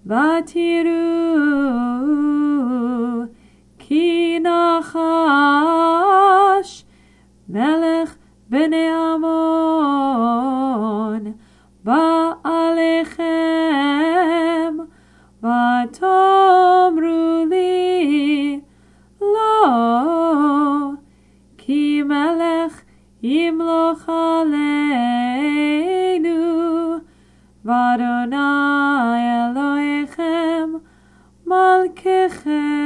ותראו כי נחש מלך בני עמון בא עליכם, ותאמרו לי לא, כי מלך ימלוך עלינו, ואדוני אלוהיכם מלככם.